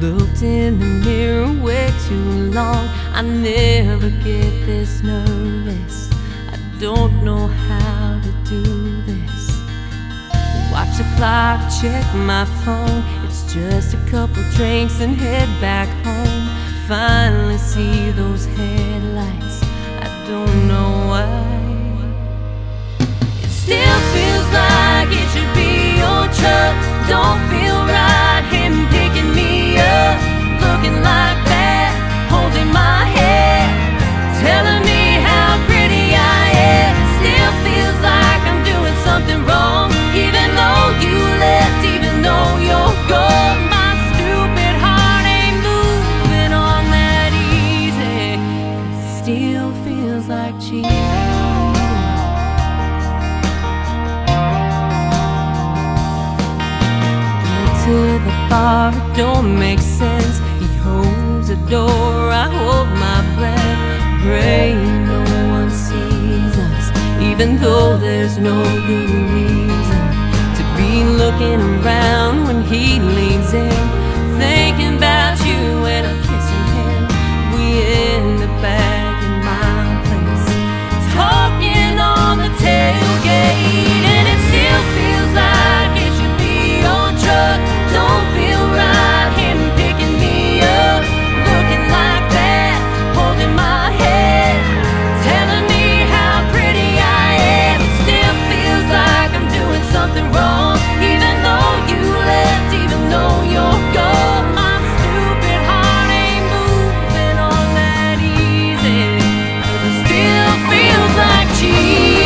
looked in the mirror way too long. I never get this nervous. I don't know how to do this. Watch the clock, check my phone. It's just a couple drinks and head back home. Finally see those headlights. I don't know why. It still feels like it should be your truck. Don't feel right, him picking me up, looking like that, holding my head, telling me how pretty I am. It still feels like I'm doing something wrong, even though you left, even though you're gone. My stupid heart ain't moving on that easy. It still feels like cheating. To the bar, it don't make sense. He holds the door, I hold my breath, praying no one sees us, even though there's no good reason to be looking around when he leans in, thinking about you and I'm kissing him. We end up back in my place, talking on the tailgate, and it still feels like it should be your truck. Don't feel right, him picking me up, looking like that, holding my head, telling me how pretty I am. It still feels like I'm doing something wrong, even though you left, even though you're gone. My stupid heart ain't moving on that easy, 'cause it still feels like cheating.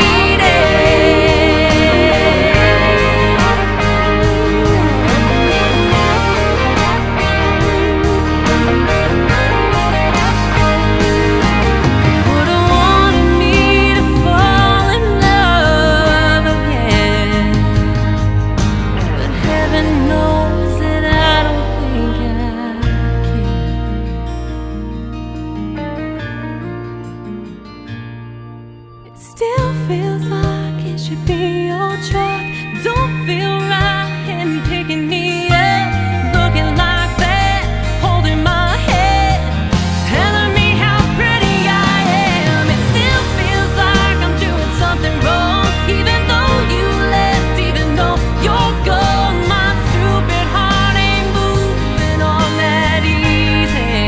Still feels like it should be your truck. Don't feel right, him picking me up, looking like that, holding my head, telling me how pretty I am. It still feels like I'm doing something wrong, even though you left, even though you're gone. My stupid heart ain't moving on that easy.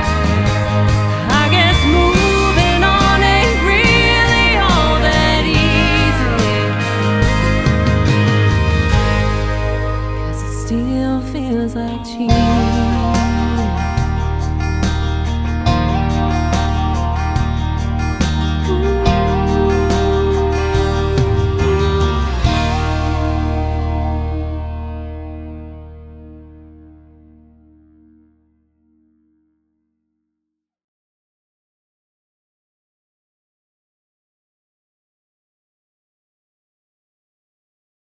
I guess moving on ain't really all that easy, 'cause it still feels like cheating.